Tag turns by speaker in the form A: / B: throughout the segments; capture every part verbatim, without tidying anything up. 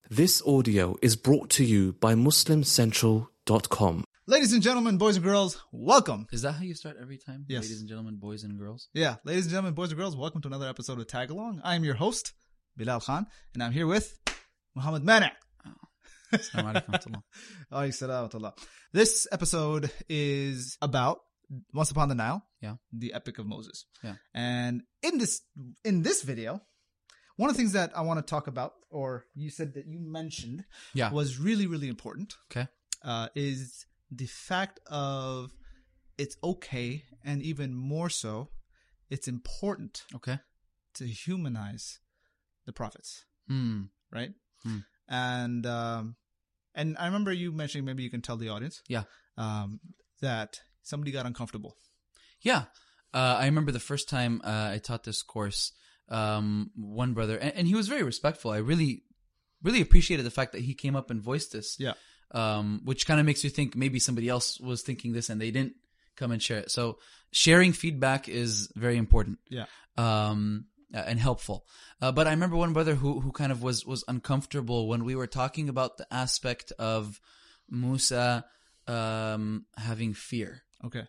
A: This audio is brought to you by Muslim Central dot com.
B: Ladies and gentlemen, boys and girls, welcome.
C: Is that how you start every time?
B: Yes.
C: Ladies and gentlemen, boys and girls?
B: Yeah, ladies and gentlemen, boys and girls, welcome to another episode of Tag Along. I am your host, Bilal Khan, and I'm here with Muhammad Mani.
C: Assalamu alaikum wa
B: rahmatullah. This episode is about Once Upon the Nile,
C: Yeah.
B: the Epic of Moses.
C: Yeah.
B: And in this in this video, one of the things that I want to talk about, or you said that you mentioned,
C: Yeah.
B: was really, really important.
C: Okay.
B: Uh, is the fact of it's okay, and even more so, it's important
C: Okay.
B: to humanize the prophets,
C: Hmm.
B: right?
C: Hmm.
B: And um, and I remember you mentioning, maybe you can tell the audience,
C: Yeah.
B: um, that somebody got uncomfortable.
C: Yeah. Uh, I remember the first time uh, I taught this course, um, one brother, and, and he was very respectful. I really, really appreciated the fact that he came up and voiced this.
B: Yeah.
C: Um, which kind of makes you think maybe somebody else was thinking this and they didn't come and share it. So sharing feedback is very important.
B: Yeah.
C: Um, uh, and helpful. Uh, but I remember one brother who, who kind of was, was uncomfortable when we were talking about the aspect of Musa, um, having fear.
B: Okay.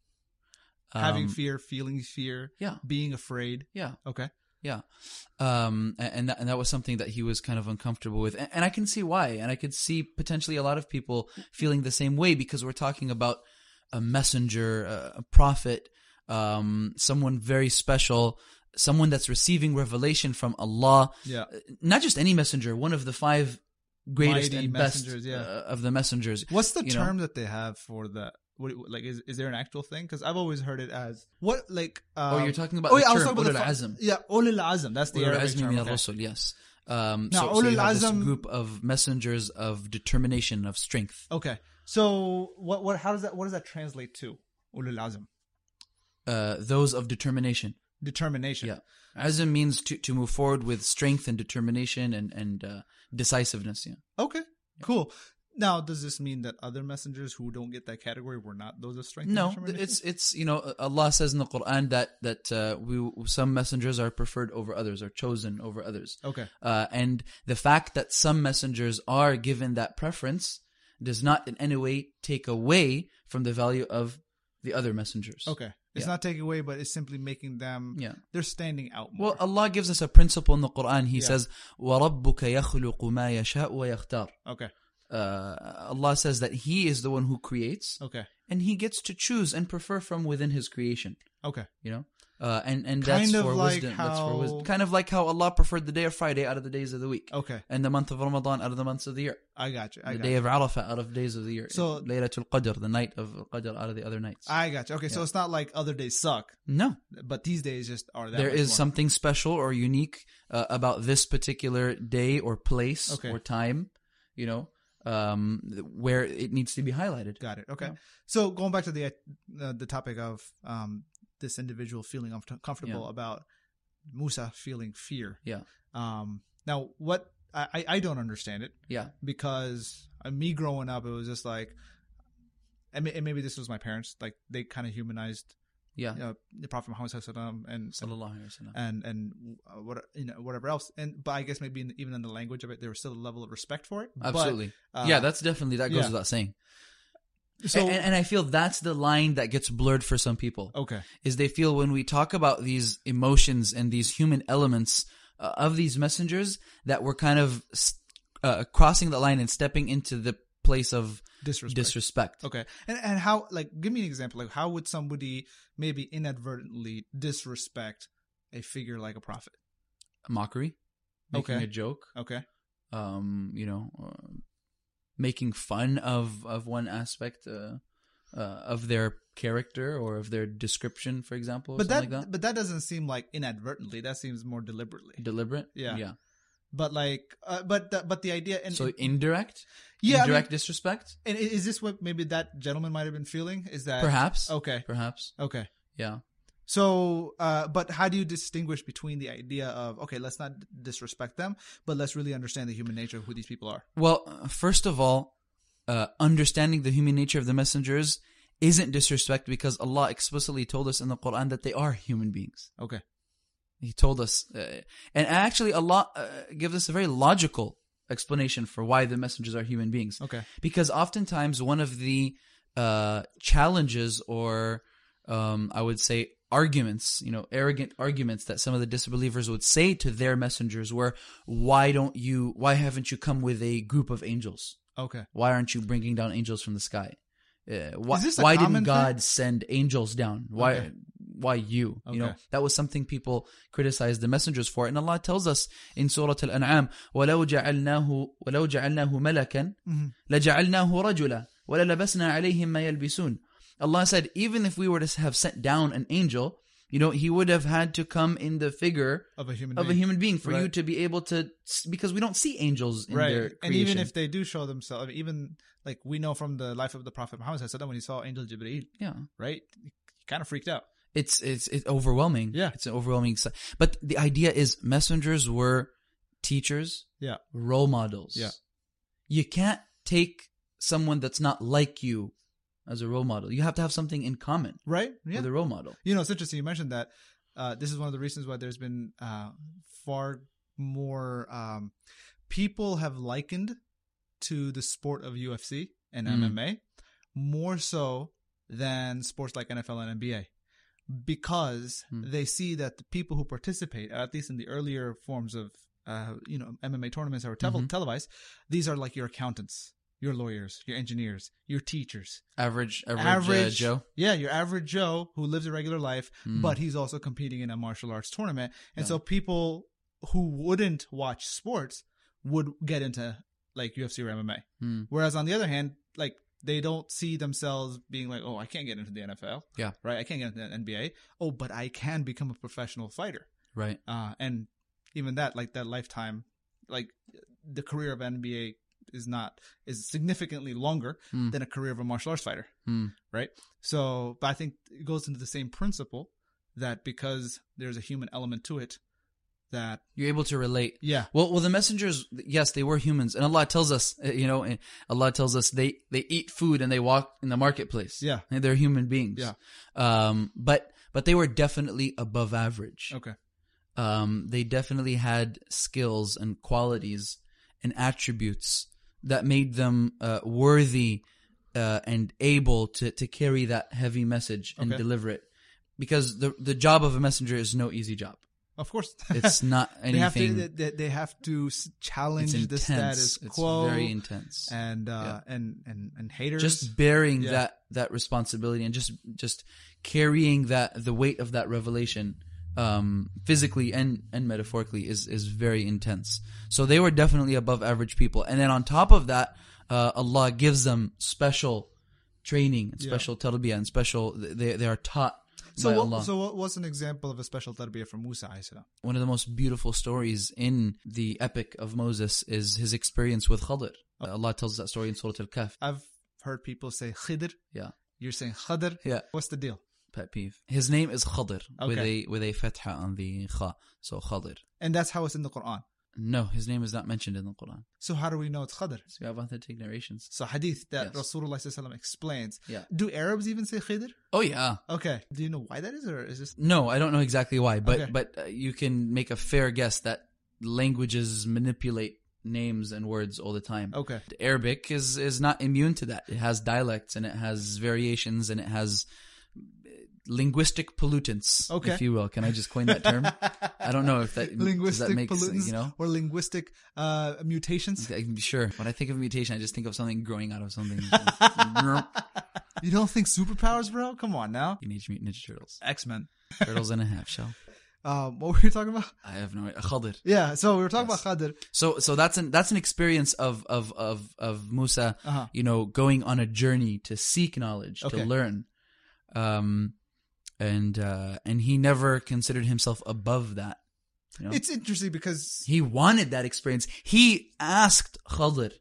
B: Having
C: Um,
B: fear, feeling fear,
C: Yeah.
B: being afraid.
C: Yeah.
B: Okay.
C: Yeah. Um, and, and that, and that was something that he was kind of uncomfortable with. And, and I can see why. And I could see potentially a lot of people feeling the same way, because we're talking about a messenger, a, a prophet, um, someone very special, someone that's receiving revelation from Allah.
B: Yeah.
C: Not just any messenger, one of the five greatest
B: Mighty
C: and best
B: messengers, yeah.
C: uh, of the messengers.
B: What's the
C: you know?
B: term that they have for that? What, like, is is there an actual thing? Because I've always heard it as what, like. Um,
C: Oh, you're talking about
B: oh,
C: the
B: yeah, I was
C: term
B: talking about
C: Ulul
B: the
C: Azm.
B: Yeah, Ulul Azm. That's the
C: Ulul
B: Arabic
C: Azmi
B: term.
C: min
B: Okay.
C: al-Rusul, yes. Um,
B: Now,
C: so, so you
B: Ulul
C: have this
B: Azm-
C: group of messengers of determination, of strength.
B: Okay. So what what how does that what does that translate to? Ulul Azm.
C: Uh, those of determination.
B: Determination.
C: Yeah. Azm means to, to move forward with strength and determination and, and uh, decisiveness. Yeah.
B: Okay. Cool. Now, does this mean that other messengers who don't get that category were not those of strength? and
C: No,
B: determination?
C: it's, it's, you know, Allah says in the Quran that, that, uh, we, some messengers are preferred over others, are chosen over others.
B: Okay.
C: Uh, and the fact that some messengers are given that preference does not in any way take away from the value of the other messengers.
B: Okay. It's
C: Yeah.
B: not taking away, but it's simply making them,
C: Yeah.
B: they're standing out more.
C: Well, Allah gives us a principle in the Quran. He
B: Yeah.
C: says, وَرَبُّكَ يَخْلُقُ مَا يَشَاءُ وَيَخْتَارُ.
B: Okay.
C: Uh, Allah says that He is the one who creates,
B: Okay.
C: and He gets to choose and prefer from within His creation.
B: Okay.
C: You know, uh, and and
B: Kind
C: that's
B: of
C: for
B: like
C: wisdom. That's for
B: how-
C: wisdom. Kind of like how Allah preferred the day of Friday out of the days of the week,
B: Okay.
C: and the month of Ramadan out of the months of the year,
B: I got you. I
C: the
B: got
C: day
B: you.
C: of Arafah out of days of the year,
B: So-
C: Laylatul Qadr, the night of Qadr out of the other nights.
B: I got you. Okay. So it's not like other days suck,
C: no,
B: but these days just are that
C: there
B: much
C: is
B: more.
C: something special or unique uh, about this particular day or place
B: Okay.
C: or time. You know, um, where it needs to be highlighted.
B: Got it. Okay.
C: Yeah.
B: So going back to the uh, the topic of um, this individual feeling uncomfortable
C: Yeah.
B: about Musa feeling fear.
C: Yeah,
B: Um, now, what I, I I don't understand it
C: yeah,
B: because uh, me growing up, it was just like, and, may, and maybe this was my parents, like they kind of humanized
C: yeah.
B: you know, the Prophet Muhammad sallallahu alaihi wasallam and
C: Sallallahu alaihi wasallam.
B: and and uh, what you know whatever else. And but I guess maybe in, even in the language of it, there was still a level of respect for it. But,
C: Absolutely.
B: uh,
C: yeah, that's definitely, that goes
B: yeah.
C: without saying.
B: So
C: and, and I feel that's the line that gets blurred for some people.
B: okay.
C: Is they feel when we talk about these emotions and these human elements uh, of these messengers that we're kind of uh, crossing the line and stepping into the place of
B: Disrespect.
C: disrespect.
B: Okay. And and how, like, give me an example. Like, how would somebody maybe inadvertently disrespect a figure like a prophet?
C: Mockery, making
B: Okay.
C: a joke,
B: Okay.
C: um, you know, uh, making fun of, of one aspect uh, uh, of their character or of their description, for example, or
B: But that,
C: something like that.
B: but that doesn't seem like inadvertently. That seems more deliberately.
C: Deliberate?
B: Yeah.
C: Yeah.
B: But like, uh, but the, but the idea and
C: So indirect?
B: yeah, I mean,
C: Indirect disrespect?
B: and i- is this what maybe that gentleman might have been feeling? Is that
C: Perhaps.
B: Okay.
C: Perhaps.
B: Okay.
C: Yeah.
B: So, uh, but how do you distinguish between the idea of, okay, let's not disrespect them, but let's really understand the human nature of who these people are?
C: Well, uh, first of all, uh, understanding the human nature of the messengers isn't disrespect, because Allah explicitly told us in the Quran that they are human beings.
B: Okay.
C: He told us, uh, and actually Allah uh, gives us a very logical explanation for why the messengers are human beings.
B: Okay.
C: Because oftentimes one of the uh, challenges or um, I would say arguments, you know, arrogant arguments that some of the disbelievers would say to their messengers were, why don't you, why haven't you come with a group of angels?
B: Okay.
C: Why aren't you bringing down angels from the sky? Uh, why
B: Is this a
C: why
B: common
C: didn't God
B: thing?
C: send angels down? Why
B: Okay.
C: why you? You know,
B: Okay.
C: that was something people criticized the messengers for. And Allah tells us in Surah Al-An'am, وَلَوْ جَعَلْنَاهُ وَلَوْ جَعَلْنَاهُ مَلَكًا لَجَعَلْنَاهُ رَجُلًا وَلَلَبَسْنَا عَلَيْهِمْ مَا يَلْبِسُونَ. Allah said, even if we were to have sent down an angel, you know, he would have had to come in the figure
B: Of a human
C: of a
B: being.
C: human being for you
B: Right.
C: to be able to, because we don't see angels in their
B: Right.
C: creation.
B: And even if they do show themselves, even like we know from the life of the Prophet Muhammad sallallahu alaihi wasallam, when he saw Angel Jibreel,
C: yeah.
B: right? He kind of freaked out.
C: It's it's it's overwhelming.
B: Yeah.
C: It's an overwhelming. si- But the idea is messengers were teachers,
B: Yeah.
C: role models.
B: Yeah.
C: You can't take someone that's not like you as a role model. You have to have something in common
B: Right? Yeah.
C: with a role model.
B: You know, it's interesting you mentioned that. Uh, this is one of the reasons why there's been uh, far more um, people have likened to the sport of U F C and
C: Mm.
B: M M A more so than sports like N F L and N B A, because
C: Hmm.
B: they see that the people who participate, at least in the earlier forms of uh, you know M M A tournaments that were tel-
C: Mhm.
B: televised, these are like your accountants, your lawyers, your engineers, your teachers.
C: Average, average,
B: Average
C: uh, Joe.
B: Yeah, your average Joe who lives a regular life,
C: Mm.
B: but he's also competing in a martial arts tournament. And
C: Yeah.
B: so people who wouldn't watch sports would get into like U F C or M M A.
C: Mm.
B: Whereas on the other hand, like they don't see themselves being like, oh, I can't get into the N F L.
C: Yeah.
B: Right. I can't get into the N B A. Oh, but I can become a professional fighter.
C: Right.
B: Uh, and even that, like that lifetime, like the career of N B A is not, is significantly longer
C: Mm.
B: than a career of a martial arts fighter.
C: Mm.
B: Right. So, but I think it goes into the same principle that because there's a human element to it, that,
C: You're able to relate.
B: yeah.
C: Well, well, the messengers, yes, they were humans, and Allah tells us, uh, you know, Allah tells us they they eat food and they walk in the marketplace.
B: Yeah.
C: And they're human beings.
B: Yeah.
C: Um, but but they were definitely above average.
B: Okay.
C: Um, they definitely had skills and qualities and attributes that made them uh, worthy uh, and able to to carry that heavy message and
B: Okay.
C: deliver it. Because the the job of a messenger is no easy job.
B: Of course.
C: It's not
B: they have
C: anything.
B: to, they, they have to s- challenge
C: It's
B: the
C: intense.
B: status
C: It's
B: quo.
C: very intense.
B: and, uh, and, and, and haters.
C: Just bearing
B: Yeah.
C: that that responsibility and just just carrying that the weight of that revelation um physically and and metaphorically is is very intense. So they were definitely above average people. And then on top of that, uh Allah gives them special training and
B: Yeah.
C: special tarbiyah and special they they are taught
B: so
C: by
B: what,
C: Allah.
B: so what was an example of a special tarbiyah from Musa alayhi salam?
C: One of the most beautiful stories in the epic of Moses is his experience with Khidr. Allah tells that story in Surah Al-Kahf.
B: I've heard people say Khidr.
C: Yeah.
B: You're saying Khadr.
C: Yeah.
B: What's the deal?
C: Pet peeve. His name is Khidr with
B: Okay.
C: a with a fatha on the kha. So Khidr.
B: And that's how it's in the Quran.
C: No, his name is not mentioned in the Quran.
B: So how do we know it's Khadr?
C: So we have authentic narrations.
B: So hadith that
C: Yes.
B: Rasulullah sallallahu alaihi wasallam explains.
C: Yeah.
B: Do Arabs even say Khidr?
C: Oh yeah.
B: Okay. Do you know why that is, or is this?
C: No, I don't know exactly why, but
B: Okay.
C: but uh, you can make a fair guess that languages manipulate names and words all the time.
B: Okay.
C: The Arabic is is not immune to that. It has dialects and it has variations and it has uh, linguistic pollutants,
B: Okay.
C: if you will. Can I just coin that term? I don't know if that does
B: Linguistic
C: that make
B: pollutants
C: you know.
B: or linguistic uh, mutations.
C: Okay, Sure. When I think of mutation, I just think of something growing out of something.
B: You don't think superpowers, bro? Come on now.
C: Teenage Mutant Ninja Turtles.
B: X-Men.
C: Turtles and a half shell.
B: Um, what were you talking about?
C: I have no idea. Khidr.
B: Yeah, so we were talking
C: Yes.
B: about Khadr.
C: So so that's an that's an experience of of of of Musa,
B: Uh-huh.
C: you know, going on a journey to seek knowledge,
B: Okay.
C: to learn. Um and uh and he never considered himself above that. You know?
B: It's interesting because
C: He wanted that experience. He asked Khidr
B: yeah,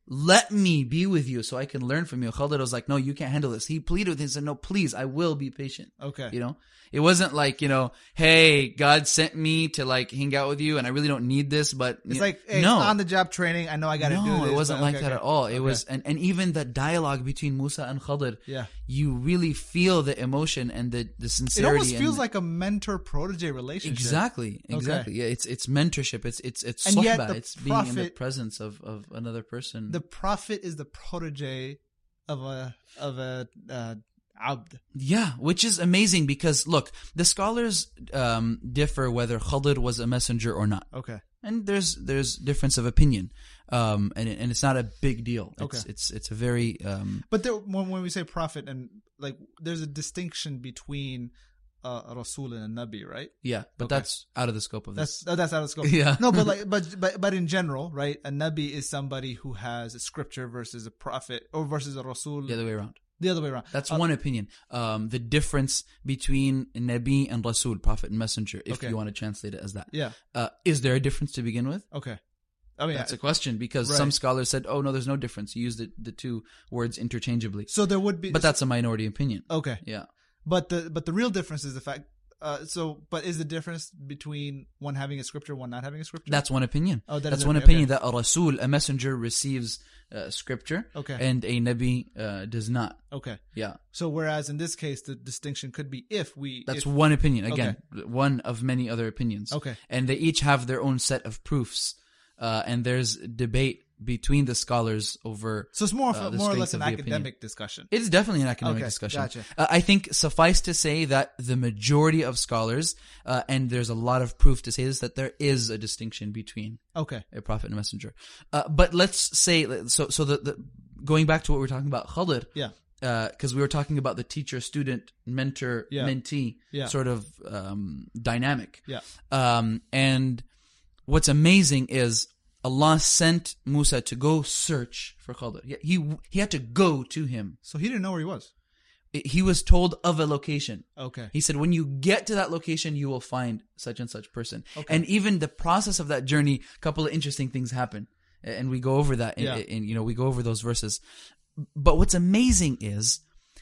C: let me be with you so I can learn from you. Khalid was like, no, you can't handle this. He pleaded with him and said, no, please, I will be patient.
B: Okay.
C: You know, it wasn't like, you know, hey, God sent me to like hang out with you and I really don't need this, but
B: It's
C: you
B: like, hey,
C: no.
B: it's on the job training. I know I got to
C: no,
B: do this.
C: it wasn't
B: but-
C: like
B: okay,
C: that
B: okay.
C: at all. It
B: Okay.
C: was, and, and even the dialogue between Musa and Khadir,
B: Yeah.
C: you really feel the emotion and the, the
B: It
C: sincerity.
B: almost feels
C: and,
B: like a mentor-protege relationship.
C: exactly,
B: Okay.
C: exactly. Yeah, it's it's mentorship. It's it's it's
B: And yet
C: sohbah.
B: the
C: It's being in the
B: prophet-
C: presence of, of another person.
B: The prophet is the protege of a of a uh, abd.
C: Yeah, which is amazing because look, the scholars um, differ whether Khadir was a messenger or not,
B: Okay.
C: and there's there's difference of opinion, um, and it- and it's not a big deal. It's
B: Okay.
C: it's it's a very um,
B: But there, when, when we say prophet and like, there's a distinction between uh, a rasul and a nabi, right?
C: yeah, but
B: Okay.
C: that's out of the scope of this.
B: That's uh, that's out of scope.
C: Yeah.
B: No, but like, but but but in general, right? A nabi is somebody who has a scripture versus a prophet, or versus a rasul.
C: The other way around.
B: The other way around.
C: That's
B: Uh,
C: one opinion. Um, the difference between Nabi and Rasul, prophet and messenger, if
B: Okay.
C: you want to translate it as that.
B: Yeah.
C: Uh, is there a difference to begin with?
B: Okay. I mean,
C: That's
B: I-
C: a question because
B: Right.
C: some scholars said, "Oh no, there's no difference. You use the, the two words interchangeably."
B: so there would be,
C: But that's a minority opinion.
B: okay.
C: Yeah.
B: But the but the real difference is the fact. Uh, so, but is the difference between one having a scripture, one not having a scripture?
C: That's one opinion.
B: Oh, that
C: That's
B: is
C: one
B: okay,
C: opinion
B: okay.
C: that a Rasul, a messenger, receives uh, scripture,
B: Okay.
C: and a Nabi uh, does not.
B: Okay.
C: Yeah,
B: So whereas in this case, the distinction could be if we.
C: that's
B: if,
C: one opinion. Again, one of many other opinions.
B: Okay.
C: And they each have their own set of proofs, uh, and there's debate between the scholars over.
B: so it's more of,
C: uh, the
B: more or
C: strength
B: less an
C: of the
B: academic
C: opinion.
B: discussion.
C: It's definitely an academic
B: Okay,
C: discussion.
B: gotcha.
C: Uh, I think suffice to say that the majority of scholars, uh, and there's a lot of proof to say this, that there is a distinction between
B: Okay.
C: a prophet and a messenger. Uh, but let's say, so so the, the going back to what we we're talking about, Khadir,
B: Yeah.
C: because we were talking about the teacher, student, mentor,
B: Yeah.
C: mentee
B: Yeah.
C: sort of um, dynamic.
B: Yeah.
C: Um, and what's amazing is Allah sent Musa to go search for Khadir. He, he he had to go to him.
B: So he didn't know where he was.
C: He was told of a location.
B: Okay.
C: He said, when you get to that location, you will find such and such person.
B: Okay.
C: And even the process of that journey, a couple of interesting things happen. And we go over that.
B: Yeah.
C: And, and, you know, we go over those verses. But what's amazing is,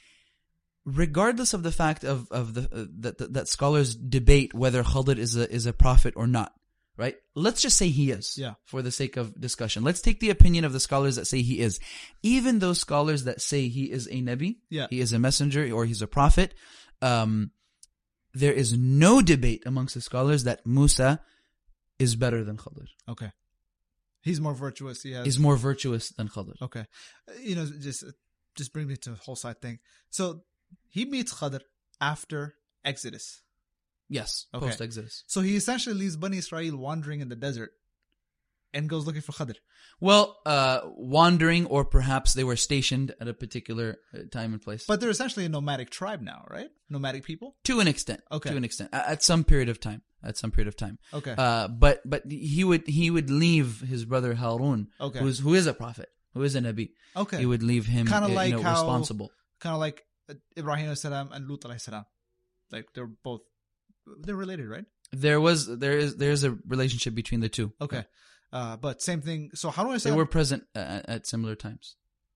C: regardless of the fact of, of the, uh, that, that, that scholars debate whether Khadir is a, is a prophet or not, right? Let's just say he is,
B: Yeah.
C: for the sake of discussion. Let's take the opinion of the scholars that say he is. Even those scholars that say he is a Nabi,
B: Yeah.
C: he is a messenger, or he's a prophet, um, there is no debate amongst the scholars that Musa is better than Khadir.
B: Okay. He's more virtuous. He has.
C: Is more virtuous than Khadir.
B: Okay. Uh, You know, just just bring me to the whole side thing. So he meets Khadir after Exodus.
C: Yes,
B: Okay.
C: post Exodus.
B: So he essentially leaves Bani Israel wandering in the desert and goes looking for Khadir.
C: Well, uh, wandering, or perhaps they were stationed at a particular uh, time and place.
B: But they're essentially a nomadic tribe now, right? Nomadic people?
C: to an extent,
B: Okay.
C: to an extent, at, at some period of time, at some period of time.
B: Okay.
C: Uh, but but he would he would leave his brother Harun,
B: Okay.
C: who's who is a prophet, who is a Nabi.
B: Okay.
C: He would leave him,
B: Kinda
C: uh,
B: like
C: you know,
B: how-
C: responsible.
B: Kind of like uh, Ibrahim alayhi salam and Lut alayhi salam. Like they're both, they're related, right?
C: There was there is there is a relationship between the two.
B: Okay. Uh, but same thing. So how do I say?
C: They were present uh, at, at similar times.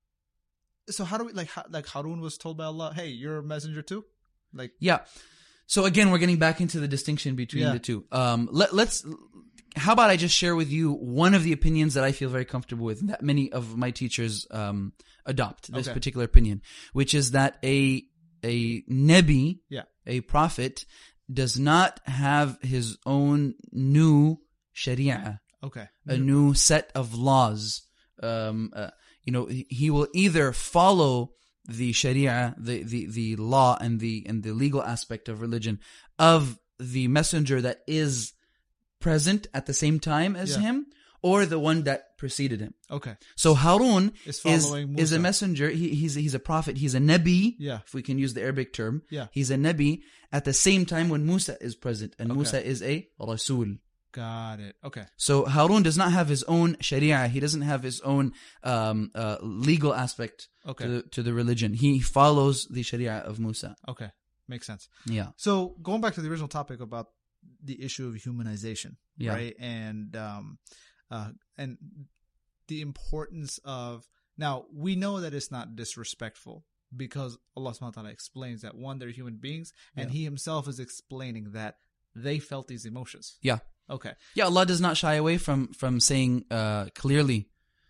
B: So how do we like how, like Harun was told by Allah, "Hey, you're a messenger too." Like
C: Yeah. So again, we're getting back into the distinction between
B: Yeah.
C: the two. Um, let, let's. How about I just share with you one of the opinions that I feel very comfortable with, and that many of my teachers um, adopt this
B: Okay.
C: particular opinion, which is that a a nebi,
B: Yeah.
C: a prophet, does not have his own new sharia,
B: okay.
C: a new set of laws. Um, uh, you know, he, he will either follow the sharia, the, the, the law and the and the legal aspect of religion of the messenger that is present at the same time as
B: Yeah.
C: him, or the one that preceded him.
B: Okay.
C: So Harun
B: Is
C: is
B: following
C: is a
B: Musa.
C: messenger. He, he's he's a prophet. He's a nabi.
B: Yeah.
C: If we can use the Arabic term.
B: Yeah.
C: He's a nabi at the same time when Musa is present, and
B: Okay.
C: Musa is a rasul.
B: Got it. Okay.
C: So Harun does not have his own sharia. He doesn't have his own um, uh, legal aspect
B: Okay.
C: to, the, to the religion. He follows the sharia of Musa.
B: Okay. Makes sense.
C: Yeah.
B: So going back to the original topic about the issue of humanization,
C: Yeah.
B: right? And um, uh, and the importance of, now we know that it's not disrespectful because Allah subhanahu wa ta'ala explains that, one, they're human beings, and
C: Yeah.
B: He Himself is explaining that they felt these emotions.
C: Yeah.
B: Okay.
C: Yeah, Allah does not shy away from from saying uh, clearly,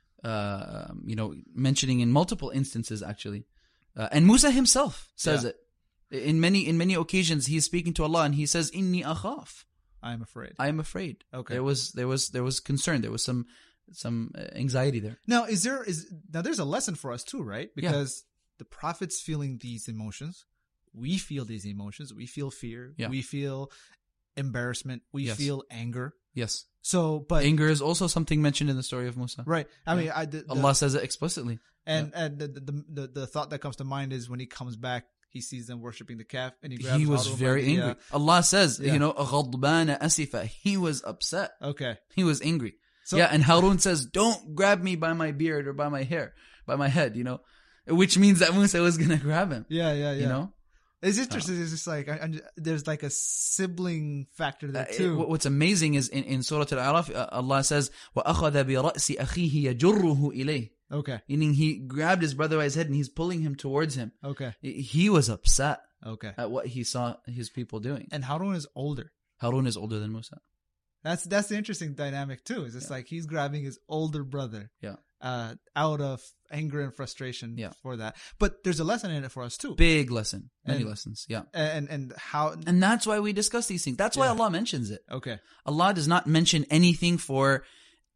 C: uh, you know, mentioning in multiple instances actually, uh, and Musa himself says
B: Yeah.
C: it in many in many occasions. He's speaking to Allah and he says, "Inni akhaf."
B: I am afraid.
C: I am afraid.
B: Okay.
C: There was there was there was concern. There was some some uh, anxiety there.
B: Now, is there is now there's a lesson for us too, right?
C: Yeah.
B: Because the prophet's feeling these emotions, we feel these emotions. We feel fear.
C: Yeah.
B: We feel embarrassment. We
C: Yes.
B: feel anger.
C: Yes,
B: So, but
C: anger is also something mentioned in the story of Musa.
B: right. I
C: Yeah.
B: mean, I the, the,
C: Allah says it explicitly.
B: and and the, the the the thought that comes to mind is when he comes back, he sees them worshiping the calf, and he grabs.
C: He was
B: Harun by
C: very
B: the, uh,
C: angry. Allah says,
B: yeah.
C: you know, غضبان أسفا. He was upset.
B: okay.
C: He was angry.
B: So
C: yeah, and Harun says, "Don't grab me by my beard or by my hair, by my head," you know, which means that Musa was gonna grab him.
B: yeah, yeah, yeah.
C: You know,
B: it's interesting. It's just like I, I'm just, there's like a sibling factor there
C: Uh,
B: too.
C: it- what's amazing is in, in Surah Al-A'raf, uh, Allah says, وَأَخَذَ بِرَأْسِ أَخِيهِ يَجُرُّهُ إِلَيْهِ,
B: okay.
C: meaning he grabbed his brother by his head and he's pulling him towards him.
B: Okay.
C: He was upset
B: Okay.
C: at what he saw his people doing.
B: And Harun is older.
C: Harun is older than Musa.
B: That's that's the interesting dynamic too. Is it's like he's grabbing his older brother,
C: Yeah.
B: uh, out of anger and frustration
C: Yeah.
B: for that. But there's a lesson in it for us too,
C: Big lesson. Many
B: And-
C: lessons. Yeah.
B: and and how.
C: And that's why we discuss these things. That's why
B: Yeah.
C: Allah mentions it.
B: Okay,
C: Allah does not mention anything for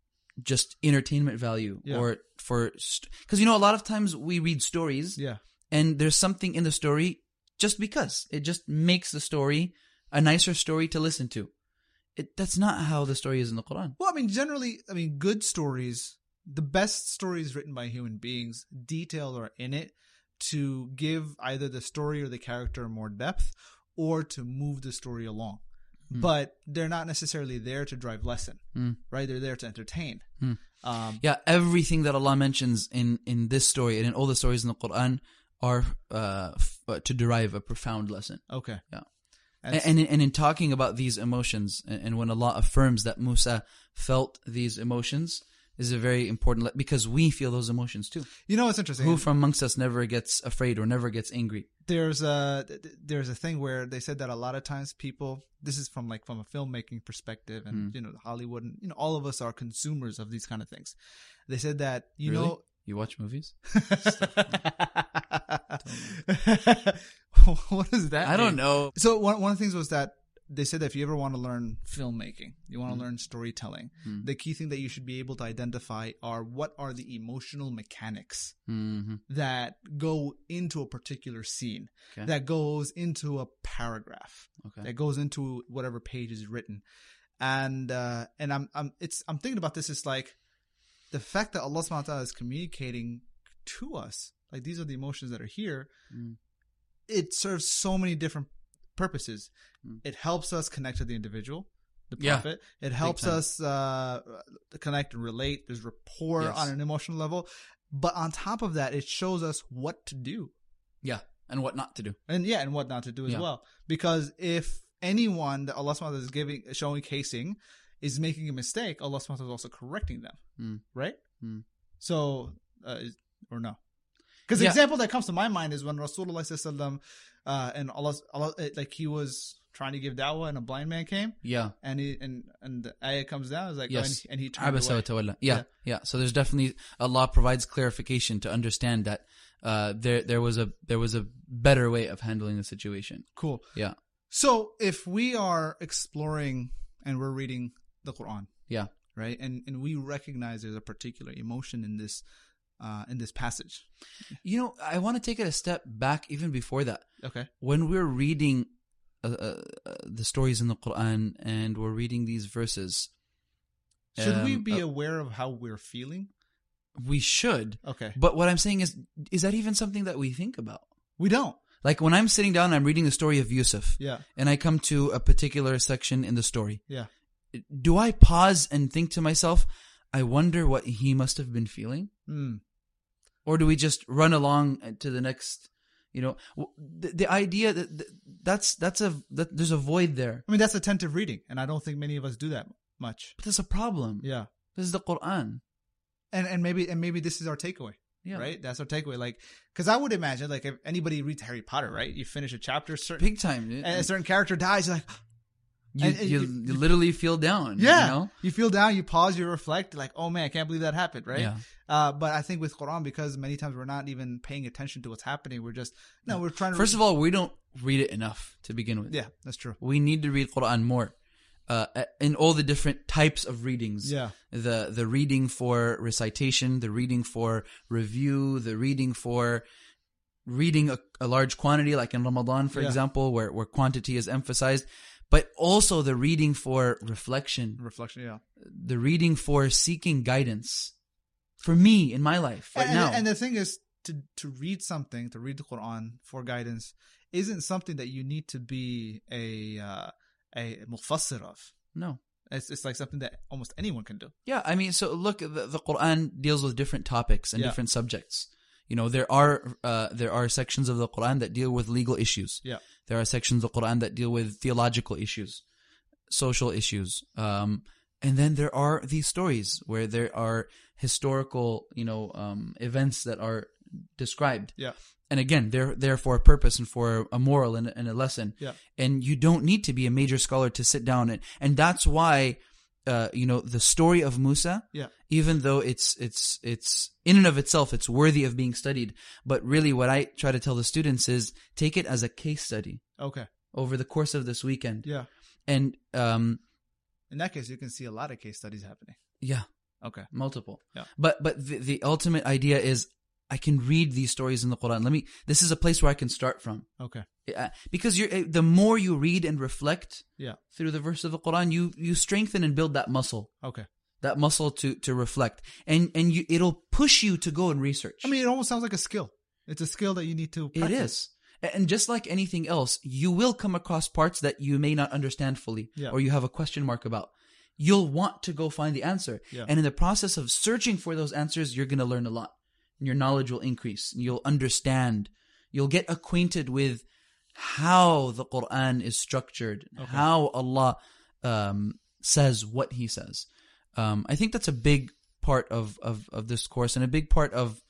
C: just entertainment value
B: Yeah.
C: or for, because you know, a lot of times we read stories
B: yeah,
C: and there's something in the story just because it just makes the story a nicer story to listen to. It, that's not how the story is in the Quran.
B: well, I mean, generally, I mean, good stories, the best stories written by human beings, detailed are in it to give either the story or the character more depth or to move the story along.
C: Hmm.
B: But they're not necessarily there to drive lesson,
C: Hmm.
B: right? They're there to entertain.
C: Hmm.
B: Um,
C: Yeah, everything that Allah mentions in, in this story and in all the stories in the Quran are uh, f- uh, to derive a profound lesson.
B: okay.
C: Yeah.
B: And,
C: And, and, in, and in talking about these emotions, and, and when Allah affirms that Musa felt these emotions, is a very important, le- because we feel those emotions too.
B: you know, it's interesting.
C: Who from amongst us never gets afraid or never gets angry?
B: there's a there's a thing where they said that a lot of times people, this is from like from a filmmaking perspective, and
C: Hmm.
B: you know, Hollywood, and you know, all of us are consumers of these kind of things. They said that you
C: Really?
B: know.
C: You watch movies?
B: What does that
C: I don't
B: mean?
C: know.
B: So one one of the things was that they said that if you ever want to learn filmmaking, you want to
C: Mm.
B: learn storytelling,
C: Mm.
B: the key thing that you should be able to identify are what are the emotional mechanics
C: Mm-hmm.
B: that go into a particular scene,
C: Okay.
B: that goes into a paragraph,
C: Okay.
B: that goes into whatever page is written. And uh, and I'm I'm it's I'm thinking about this. It's like the fact that Allah subhanahu wa ta'ala is communicating to us, like these are the emotions that are here.
C: Mm.
B: It serves so many different purposes.
C: Mm.
B: It helps us connect to the individual, the
C: Yeah.
B: prophet. It helps
C: time.
B: us uh, connect and relate. There's rapport
C: Yes.
B: on an emotional level. But on top of that, it shows us what to do.
C: Yeah. And what not to do.
B: And yeah, and what not to do as
C: Yeah.
B: well. Because if anyone that Allah subhanahu wa ta'ala is giving, showing casing is making a mistake, Allah subhanahu wa ta'ala is also correcting them.
C: Mm.
B: Right?
C: Mm.
B: So, uh, is- or no? Because the
C: Yeah.
B: example that comes to my mind is when Rasulullah sallallahu uh, and Allah, Allah, like he was trying to give da'wah and a blind man came
C: Yeah.
B: and he, and, and the ayah comes down, it's like,
C: Yes.
B: oh, and, he, and he turned
C: Abasa
B: away.
C: wa tawalla. Yeah,
B: Yeah.
C: yeah. So there's definitely, Allah provides clarification to understand that uh, there there was a there was a better way of handling the situation.
B: Cool.
C: Yeah.
B: So if we are exploring and we're reading the Quran,
C: Yeah.
B: right, and and we recognize there's a particular emotion in this uh, in this passage.
C: You know, I want to take it a step back even before that.
B: Okay.
C: When we're reading uh, uh, uh, the stories in the Quran and we're reading these verses,
B: Should we
C: um,
B: be
C: uh,
B: aware of how we're feeling?
C: we should.
B: Okay.
C: But what I'm saying is, is that even something that we think about?
B: We don't.
C: Like when I'm sitting down and I'm reading the story of Yusuf,
B: Yeah.
C: and I come to a particular section in the story,
B: Yeah.
C: do I pause and think to myself, I wonder what he must have been feeling?
B: Mm.
C: Or do we just run along to the next, you know, w- the, the idea that that- that's, that's a, that there's a void there.
B: I mean, that's attentive reading, and I don't think many of us do that much.
C: But there's a problem.
B: Yeah.
C: This is the Quran.
B: And and maybe and maybe this is our takeaway.
C: Yeah.
B: Right? That's our takeaway. Like, because I would imagine, like, if anybody reads Harry Potter, right? You finish a chapter, certain,
C: Big time.
B: and a certain character dies, you're like,
C: You,
B: and- and
C: you,
B: you-
C: you literally feel down.
B: yeah.
C: You know?
B: You feel down, you pause, you reflect, like, oh man, I can't believe that happened, right?
C: Yeah.
B: Uh, but I think with Quran, because many times we're not even paying attention to what's happening, we're just, no, we're trying to.
C: First of all, we don't read it enough to begin with.
B: yeah, that's true.
C: We need to read Quran more. Uh, in all the different types of readings.
B: Yeah.
C: The the reading for recitation, the reading for review, the reading for reading a, a large quantity, like in Ramadan, for
B: Yeah.
C: example, where, where quantity is emphasized, but also the reading for reflection,
B: Reflection, yeah.
C: the reading for seeking guidance. For me, in my life, right
B: and,
C: now.
B: And the thing is, to to read something, to read the Quran for guidance, isn't something that you need to be a uh, a mufassir of.
C: no.
B: It's it's like something that almost anyone can do.
C: Yeah, I mean, so look, the, the Quran deals with different topics and
B: Yeah.
C: different subjects. You know, there are uh, there are sections of the Quran that deal with legal issues.
B: Yeah.
C: There are sections of the Quran that deal with theological issues, social issues. Um, and then there are these stories where there are historical, you know, um, events that are described.
B: Yeah.
C: And again, they're there for a purpose and for a moral and, and a lesson.
B: Yeah.
C: And you don't need to be a major scholar to sit down and and that's why, uh, you know, the story of Musa.
B: Yeah.
C: Even though it's it's it's in and of itself, it's worthy of being studied. But really, what I try to tell the students is take it as a case study
B: Okay.
C: over the course of this weekend.
B: Yeah.
C: And um,
B: In that case, you can see a lot of case studies happening.
C: yeah,
B: Okay.
C: multiple.
B: Yeah.
C: But but the, the ultimate idea is I can read these stories in the Quran. Let me. This is a place where I can start from.
B: Okay.
C: Uh, because you're the more you read and reflect
B: Yeah.
C: through the verse of the Quran, you you strengthen and build that muscle.
B: Okay.
C: That muscle to to reflect, and and you it'll push you to go and research.
B: I mean, it almost sounds like a skill. It's a skill that you need to
C: it
B: practice.
C: is, and just like anything else, you will come across parts that you may not understand fully,
B: Yeah.
C: or you have a question mark about. You'll want to go find the answer,
B: Yeah.
C: and in the process of searching for those answers, you're going to learn a lot. And your knowledge will increase. And you'll understand. You'll get acquainted with how the Quran is structured,
B: Okay.
C: how Allah um, says what He says. Um, I think that's a big part of, of, of this course, and a big part of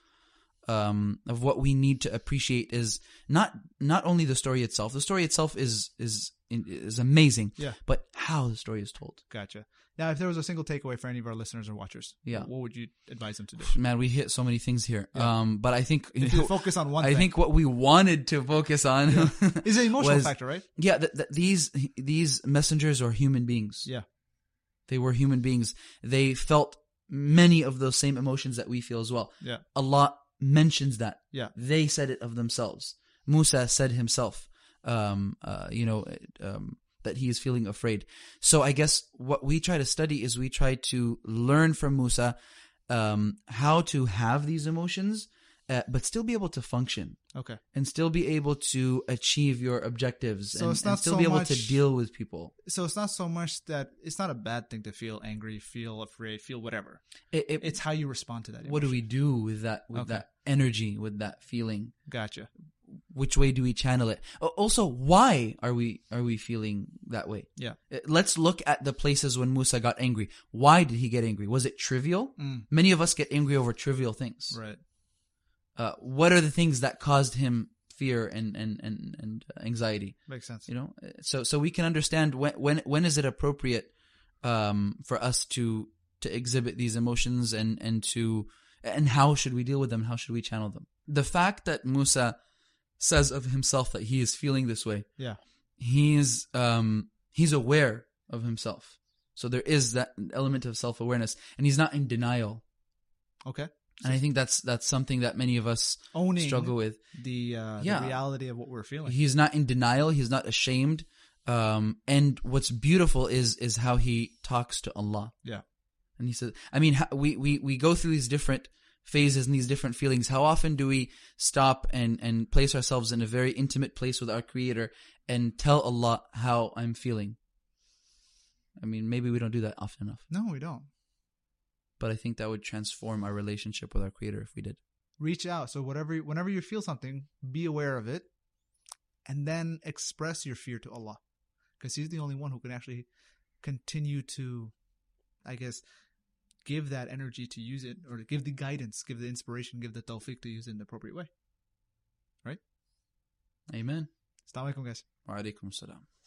C: um, of what we need to appreciate is not not only the story itself. The story itself is is is amazing,
B: Yeah.
C: but how the story is told.
B: Gotcha. Now, if there was a single takeaway for any of our listeners or watchers,
C: Yeah.
B: what would you advise them to do?
C: Man, we hit so many things here.
B: Yeah.
C: Um, but I think
B: If you focus on one
C: I
B: thing.
C: think what we wanted to focus on
B: Is an emotional
C: was-
B: factor, right?
C: Yeah, th- th- these these messengers are human beings.
B: Yeah.
C: They were human beings. They felt many of those same emotions that we feel as well.
B: Yeah.
C: Allah mentions that.
B: Yeah.
C: They said it of themselves. Musa said himself, um, uh, you know, um, that he is feeling afraid. So I guess what we try to study is we try to learn from Musa um, how to have these emotions, uh, but still be able to function
B: Okay.
C: and still be able to achieve your objectives
B: So
C: and,
B: it's
C: and
B: not
C: still
B: so
C: be able
B: much-
C: to deal with people.
B: So it's not so much that it's not a bad thing to feel angry, feel afraid, feel whatever.
C: It, it,
B: It's how you respond to that.
C: what do
B: emotion.
C: we do with that with
B: Okay.
C: that energy, with that feeling?
B: Gotcha.
C: Which way do we channel it? Al- Also, why are we are we feeling that way?
B: Yeah.
C: Uh, Let's look at the places when Musa got angry. Why did he get angry? Was it trivial?
B: Mm.
C: Many of us get angry over trivial things.
B: Right.
C: Uh, what are the things that caused him fear and and and, and anxiety?
B: Makes sense.
C: You know, so so we can understand when when when is it appropriate um, for us to to exhibit these emotions and and to and how should we deal with them? How should we channel them? The fact that Musa says of himself that he is feeling this way,
B: Yeah.
C: he's um he's aware of himself. So there is that element of self-awareness, and he's not in denial.
B: Okay.
C: And I think that's that's something that many of us
B: Owning
C: struggle with.
B: the uh,
C: Yeah.
B: the reality of what we're feeling.
C: He's not in denial. He's not ashamed. Um, and what's beautiful is is how he talks to Allah.
B: Yeah.
C: And he says, I mean, how- we we we go through these different phases and these different feelings. How often do we stop and and place ourselves in a very intimate place with our Creator and tell Allah how I'm feeling? I mean, maybe we don't do that often enough,
B: No, we don't.
C: but I think that would transform our relationship with our Creator if we did.
B: Reach out. So whatever, whenever you feel something, be aware of it, and then express your fear to Allah, because He's the only one who can actually continue to, I guess, give that energy to use it, or to give the guidance, give the inspiration, give the tawfiq to use it in the appropriate way. Right?
C: Amen.
B: Assalamu alaikum, guys.
C: Wa alaikum salam.